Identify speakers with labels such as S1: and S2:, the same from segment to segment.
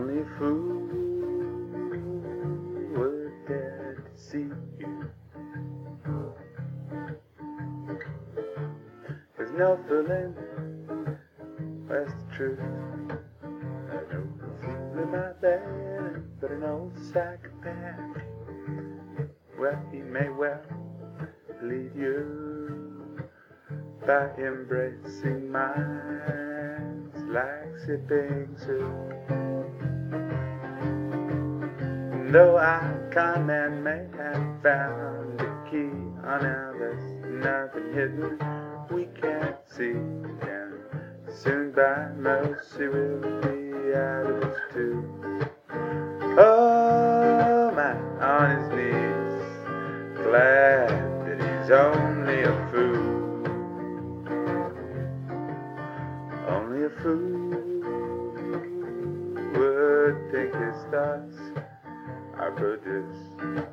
S1: Only a fool would dare to see you. There's no fooling, that's the truth. I know the fool in my bed, but an old psychopath. Well, he may well lead you by embracing minds like sipping soup. And though our con man may have found the key, oh now there's nothing hidden we can't see. And soon by mercy we'll be out of this too. Oh my, on his knees, glad that he's only a fool. Only a fool would think his thoughts are Buddhist,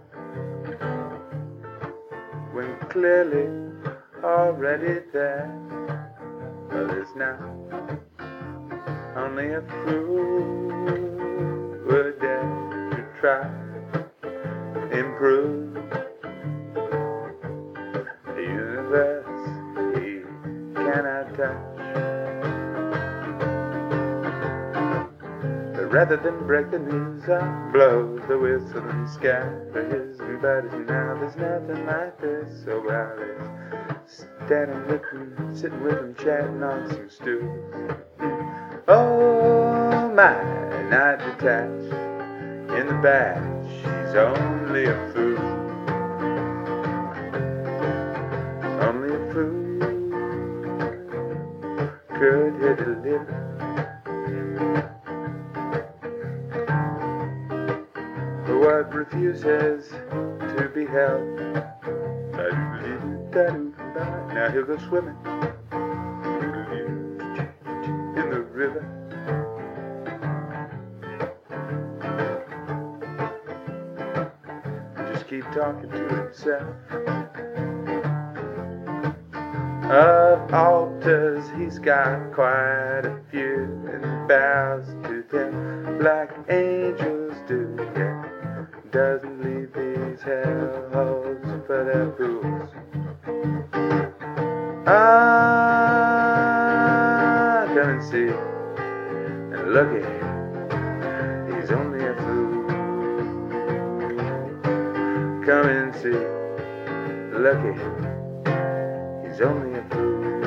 S1: when clearly already there. But it's not. Only a fool would dare to try improve the universe he cannot touch. But rather than break the news up, blow the whistle and scatter his buddies. Now there's nothing like this. So while he's standing with him, sitting with him, chatting on some stools. Oh my, not detached in the back, she's only a fool. Only a fool could hit a little. What refuses to be held. Now he'll go swimming in the river. Just keep talking to himself. Of altars he's got quite a few, and bows to them like angels do. Yeah, doesn't leave these hellholes for their pools. Ah, come and see, and look at him, he's only a fool. Come and see, look at him, he's only a fool.